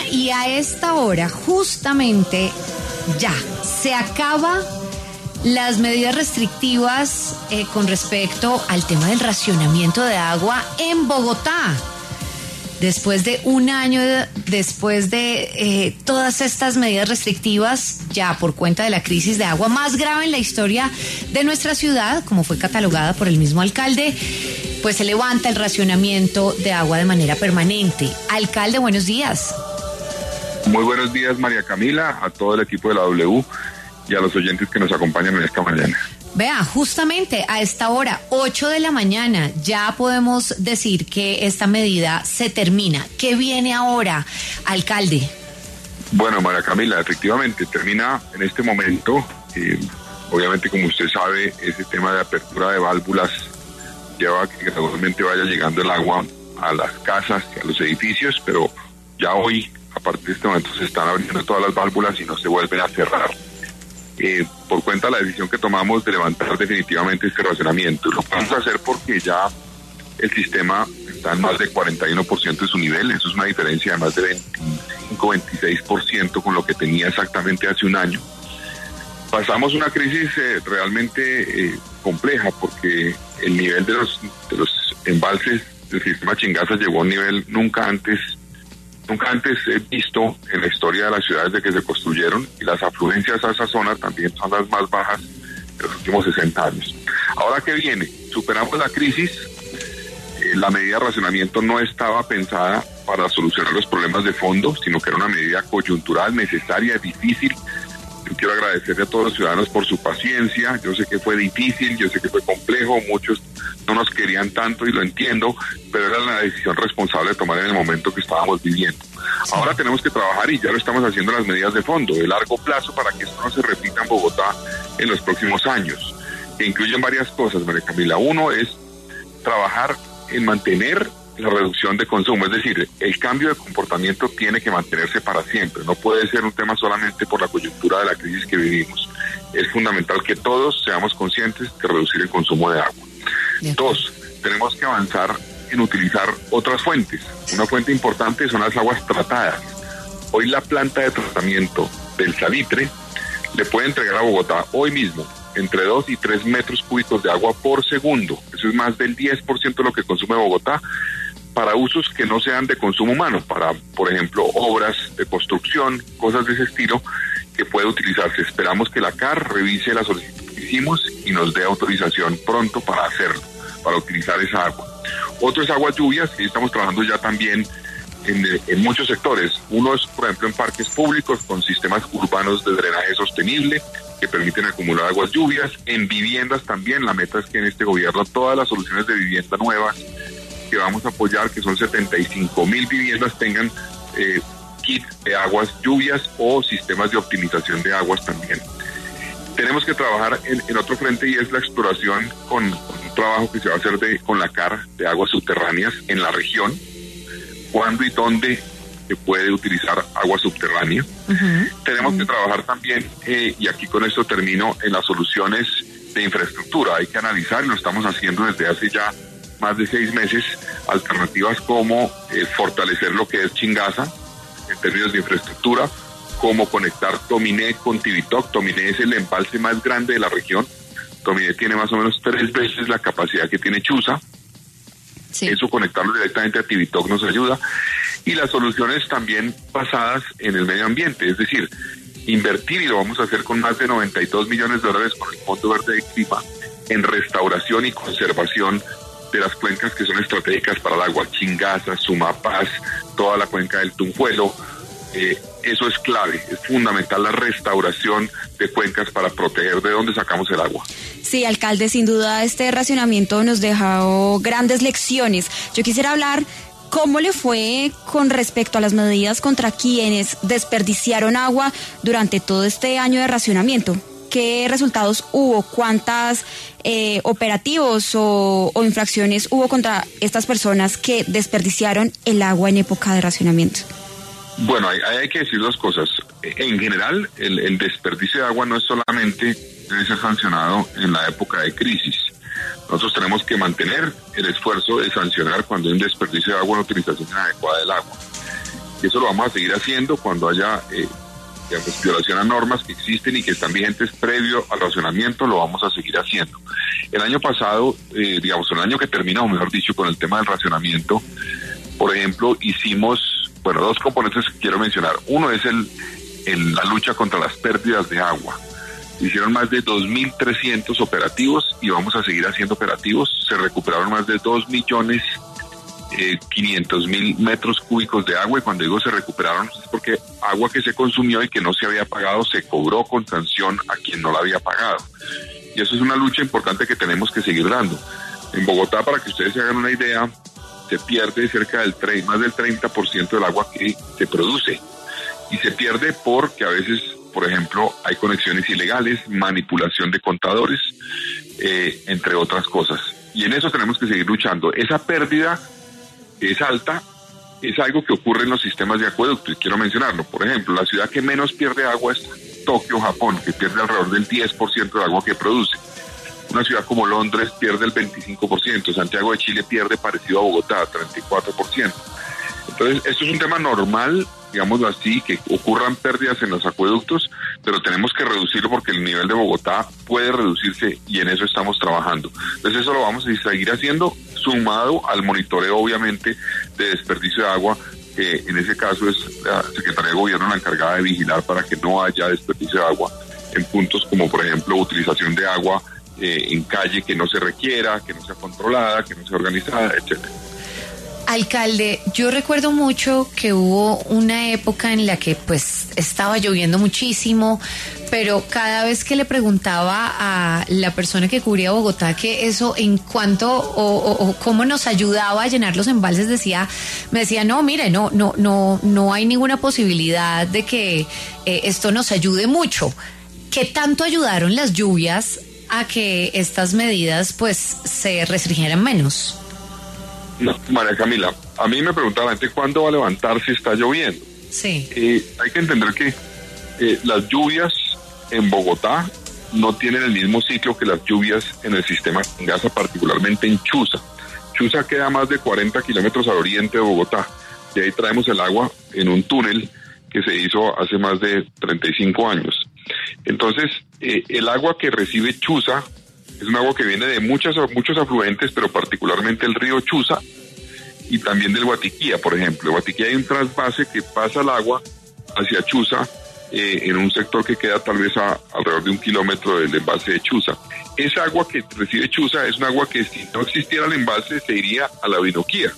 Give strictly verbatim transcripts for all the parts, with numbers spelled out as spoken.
y a esta hora, justamente ya, se acaba las medidas restrictivas eh, con respecto al tema del racionamiento de agua en Bogotá. Después de un año, de, después de eh, todas estas medidas restrictivas, ya por cuenta de la crisis de agua más grave en la historia de nuestra ciudad, como fue catalogada por el mismo alcalde, pues se levanta el racionamiento de agua de manera permanente. Alcalde, buenos días. Muy buenos días, María Camila, a todo el equipo de la W y a los oyentes que nos acompañan en esta mañana. Vea, justamente a esta hora, ocho de la mañana, ya podemos decir que esta medida se termina. ¿Qué viene ahora, alcalde? Bueno, María Camila, efectivamente, termina en este momento. Eh, obviamente, como usted sabe, ese tema de apertura de válvulas lleva a que gradualmente vaya llegando el agua a las casas y a los edificios, pero ya hoy, a partir de este momento, se están abriendo todas las válvulas y no se vuelven a cerrar. Eh, por cuenta de la decisión que tomamos de levantar definitivamente este racionamiento. Lo vamos a hacer porque ya el sistema está en más de cuarenta y uno por ciento de su nivel. Eso es una diferencia de más de veinticinco, veintiséis por ciento con lo que tenía exactamente hace un año. Pasamos una crisis eh, realmente eh, compleja porque el nivel de los, de los embalses del sistema Chingaza llegó a un nivel nunca antes Nunca antes he visto en la historia de las ciudades de que se construyeron, y las afluencias a esa zona también son las más bajas de los últimos sesenta años. Ahora, ¿qué viene? Superamos la crisis. Eh, la medida de racionamiento no estaba pensada para solucionar los problemas de fondo, sino que era una medida coyuntural, necesaria, difícil. Yo quiero agradecerle a todos los ciudadanos por su paciencia. Yo sé que fue difícil, yo sé que fue complejo, muchos no nos querían tanto y lo entiendo, pero era la decisión responsable de tomar en el momento que estábamos viviendo. Ahora tenemos que trabajar, y ya lo estamos haciendo, las medidas de fondo, de largo plazo, para que esto no se repita en Bogotá en los próximos años, que incluyen varias cosas, María Camila. Uno es trabajar en mantener la reducción de consumo, es decir, el cambio de comportamiento tiene que mantenerse para siempre, no puede ser un tema solamente por la coyuntura de la crisis que vivimos. Es fundamental que todos seamos conscientes de reducir el consumo de agua. Dos, tenemos que avanzar en utilizar otras fuentes. Una fuente importante son las aguas tratadas. Hoy la planta de tratamiento del salitre le puede entregar a Bogotá hoy mismo entre dos y tres metros cúbicos de agua por segundo. Eso es más del diez por ciento de lo que consume Bogotá, para usos que no sean de consumo humano, para, por ejemplo, obras de construcción, cosas de ese estilo, que puede utilizarse. Esperamos que la C A R revise la solicitud que hicimos y nos dé autorización pronto para hacerlo, para utilizar esa agua. Otro es aguas lluvias, y estamos trabajando ya también en, en muchos sectores. Uno es, por ejemplo, en parques públicos con sistemas urbanos de drenaje sostenible que permiten acumular aguas lluvias. En viviendas también, la meta es que en este gobierno todas las soluciones de vivienda nuevas que vamos a apoyar, que son setenta y cinco mil viviendas, tengan eh, kits de aguas lluvias o sistemas de optimización de aguas también. Tenemos que trabajar en, en otro frente, y es la exploración con, con un trabajo que se va a hacer de, con la C A R de aguas subterráneas en la región. ¿Cuándo y dónde se puede utilizar agua subterránea? Uh-huh. Tenemos uh-huh. que trabajar también, eh, y aquí con esto termino, en las soluciones de infraestructura. Hay que analizar, y lo estamos haciendo desde hace ya más de seis meses, alternativas como eh, fortalecer lo que es Chingaza en términos de infraestructura, como conectar Tominé con Tibitoc. Tominé es el embalse más grande de la región. Tominé tiene más o menos tres veces la capacidad que tiene Chuza. Sí. Eso, conectarlo directamente a Tibitoc, nos ayuda. Y las soluciones también basadas en el medio ambiente, es decir, invertir, y lo vamos a hacer con más de noventa y dos millones de dólares con el Fondo Verde de Clima, en restauración y conservación de las cuencas que son estratégicas para el agua. Chingaza, Sumapaz, toda la cuenca del Tunjuelo. Eh, eso es clave, es fundamental la restauración de cuencas para proteger de dónde sacamos el agua. Sí, alcalde, sin duda este racionamiento nos dejó grandes lecciones. Yo quisiera hablar cómo le fue con respecto a las medidas contra quienes desperdiciaron agua durante todo este año de racionamiento. ¿Qué resultados hubo? ¿Cuántas eh, operativos o, o infracciones hubo contra estas personas que desperdiciaron el agua en época de racionamiento? Bueno, hay, hay que decir dos cosas. En general, el, el desperdicio de agua no es solamente debe ser sancionado en la época de crisis. Nosotros tenemos que mantener el esfuerzo de sancionar cuando hay un desperdicio de agua, una utilización inadecuada del agua. y eso lo vamos a seguir haciendo cuando haya eh, digamos, violación a normas que existen y que están vigentes previo al racionamiento, lo vamos a seguir haciendo. El año pasado, eh, digamos, el año que terminó, mejor dicho, con el tema del racionamiento, por ejemplo, hicimos, bueno, dos componentes que quiero mencionar. Uno es el, el la lucha contra las pérdidas de agua. Hicieron más de dos mil trescientos operativos y vamos a seguir haciendo operativos. Se recuperaron más de dos millones quinientos mil metros cúbicos de agua, y cuando digo se recuperaron es porque agua que se consumió y que no se había pagado se cobró con sanción a quien no la había pagado. Y eso es una lucha importante que tenemos que seguir dando. En Bogotá, para que ustedes se hagan una idea, se pierde cerca del treinta, más del treinta por ciento del agua que se produce. Y se pierde porque a veces, por ejemplo, hay conexiones ilegales, manipulación de contadores, eh, entre otras cosas. Y en eso tenemos que seguir luchando. Esa pérdida es alta, es algo que ocurre en los sistemas de acueducto, y quiero mencionarlo. Por ejemplo, la ciudad que menos pierde agua es Tokio, Japón, que pierde alrededor del diez por ciento del agua que produce. Una ciudad como Londres pierde el veinticinco por ciento, Santiago de Chile pierde parecido a Bogotá, treinta y cuatro por ciento. Entonces, esto es un tema normal, digámoslo así, que ocurran pérdidas en los acueductos, pero tenemos que reducirlo porque el nivel de Bogotá puede reducirse y en eso estamos trabajando. Entonces, eso lo vamos a seguir haciendo, sumado al monitoreo, obviamente, de desperdicio de agua, que en ese caso es la Secretaría de Gobierno la encargada de vigilar para que no haya desperdicio de agua en puntos como, por ejemplo, utilización de agua eh, en calle que no se requiera, que no sea controlada, que no sea organizada, etcétera. Alcalde, yo recuerdo mucho que hubo una época en la que pues estaba lloviendo muchísimo, pero cada vez que le preguntaba a la persona que cubría Bogotá que eso en cuanto o, o, o cómo nos ayudaba a llenar los embalses, decía, me decía, no, mire, no, no, no, no hay ninguna posibilidad de que eh, esto nos ayude mucho. ¿Qué tanto ayudaron las lluvias a que estas medidas pues se restringieran menos? No, María Camila, a mí me preguntaba la gente cuándo va a levantar si está lloviendo. Sí. Eh, hay que entender que eh, las lluvias en Bogotá no tienen el mismo ciclo que las lluvias en el sistema Chingaza, particularmente en Chuza. Chuza queda a más de cuarenta kilómetros al oriente de Bogotá. De ahí traemos el agua en un túnel que se hizo hace más de treinta y cinco años. Entonces, eh, el agua que recibe Chuza es un agua que viene de muchas, muchos afluentes, pero particularmente el río Chuza y también del Guatiquía, por ejemplo. En Guatiquía hay un trasvase que pasa el agua hacia Chuza, eh, en un sector que queda tal vez a alrededor de un kilómetro del embalse de Chuza. Esa agua que recibe Chuza es un agua que si no existiera el embalse se iría a la Orinoquía.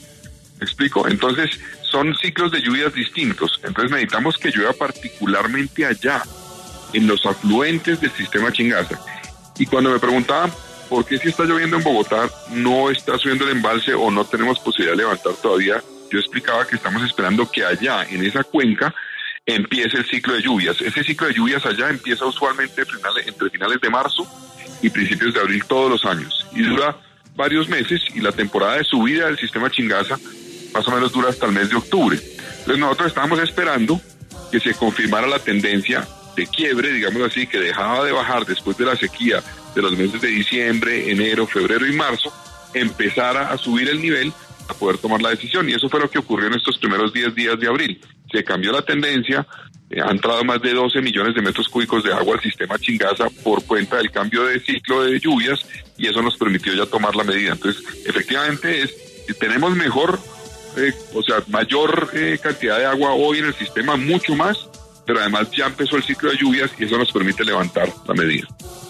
¿Me explico? Entonces son ciclos de lluvias distintos. Entonces necesitamos que llueva particularmente allá, en los afluentes del sistema Chingaza. Y cuando me preguntaban por qué si está lloviendo en Bogotá no está subiendo el embalse o no tenemos posibilidad de levantar todavía, yo explicaba que estamos esperando que allá, en esa cuenca, empiece el ciclo de lluvias. Ese ciclo de lluvias allá empieza usualmente entre finales de marzo y principios de abril todos los años. Y dura varios meses, y la temporada de subida del sistema Chingaza más o menos dura hasta el mes de octubre. Entonces nosotros estábamos esperando que se confirmara la tendencia de quiebre, digamos así, que dejaba de bajar después de la sequía de los meses de diciembre, enero, febrero y marzo, empezara a subir el nivel a poder tomar la decisión. Y eso fue lo que ocurrió en estos primeros diez días de abril. Se cambió la tendencia, eh, ha entrado más de doce millones de metros cúbicos de agua al sistema Chingaza por cuenta del cambio de ciclo de lluvias, y eso nos permitió ya tomar la medida. Entonces, efectivamente, es tenemos mejor, eh, o sea, mayor eh, cantidad de agua hoy en el sistema, mucho más, pero además ya empezó el ciclo de lluvias y eso nos permite levantar la medida.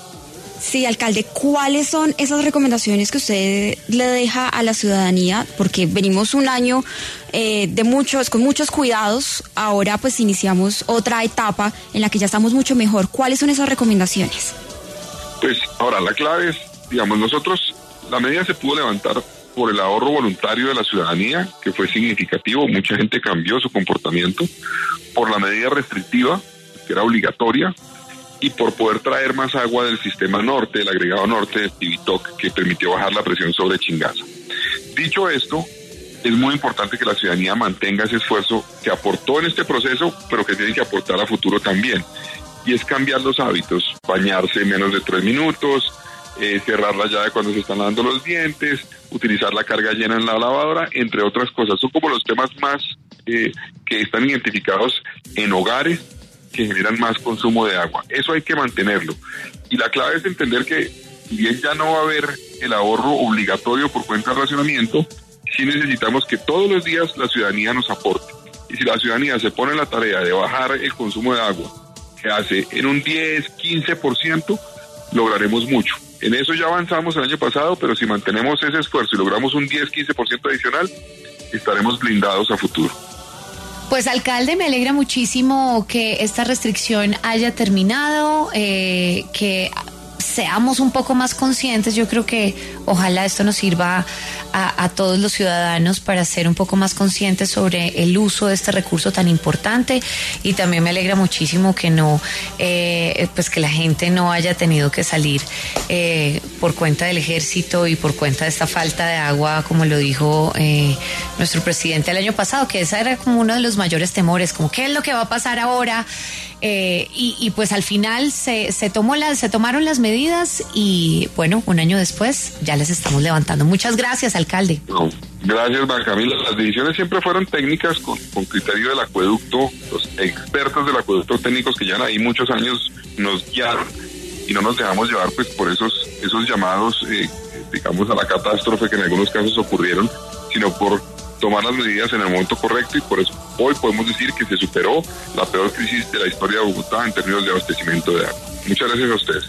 Sí, alcalde, ¿cuáles son esas recomendaciones que usted le deja a la ciudadanía? Porque venimos un año eh, de muchos, con muchos cuidados, ahora pues iniciamos otra etapa en la que ya estamos mucho mejor. ¿Cuáles son esas recomendaciones? Pues ahora la clave es, digamos, nosotros, la medida se pudo levantar por el ahorro voluntario de la ciudadanía, que fue significativo, mucha gente cambió su comportamiento, por la medida restrictiva, que era obligatoria, y por poder traer más agua del sistema norte, del agregado norte de Civitoc, que permitió bajar la presión sobre Chingaza. Dicho esto, es muy importante que la ciudadanía mantenga ese esfuerzo que aportó en este proceso, pero que tiene que aportar a futuro también, y es cambiar los hábitos, bañarse en menos de tres minutos, eh, cerrar la llave cuando se están lavando los dientes, utilizar la carga llena en la lavadora, entre otras cosas. Son como los temas más eh, que están identificados en hogares que generan más consumo de agua. Eso hay que mantenerlo. Y la clave es entender que, si bien ya no va a haber el ahorro obligatorio por cuenta del racionamiento, sí necesitamos que todos los días la ciudadanía nos aporte. Y si la ciudadanía se pone en la tarea de bajar el consumo de agua, que hace en un diez, quince por ciento, lograremos mucho. En eso ya avanzamos el año pasado, pero si mantenemos ese esfuerzo y logramos un diez, quince por ciento adicional, estaremos blindados a futuro. Pues alcalde, me alegra muchísimo que esta restricción haya terminado, eh, que seamos un poco más conscientes. Yo creo que ojalá esto nos sirva a, a todos los ciudadanos para ser un poco más conscientes sobre el uso de este recurso tan importante, y también me alegra muchísimo que no, eh, pues que la gente no haya tenido que salir eh, por cuenta del ejército y por cuenta de esta falta de agua, como lo dijo eh, nuestro presidente el año pasado, que ese era como uno de los mayores temores, como qué es lo que va a pasar ahora. Eh, y, y pues al final se, se tomó las, se tomaron las medidas y bueno, un año después ya les estamos levantando. Muchas gracias, alcalde. No, gracias, María Camila. Las decisiones siempre fueron técnicas con, con criterio del acueducto. Los expertos del acueducto técnicos que llevan ahí muchos años nos guiaron y no nos dejamos llevar pues por esos, esos llamados, eh, digamos, a la catástrofe que en algunos casos ocurrieron, sino por tomar las medidas en el momento correcto, y por eso hoy podemos decir que se superó la peor crisis de la historia de Bogotá en términos de abastecimiento de agua. Muchas gracias a ustedes.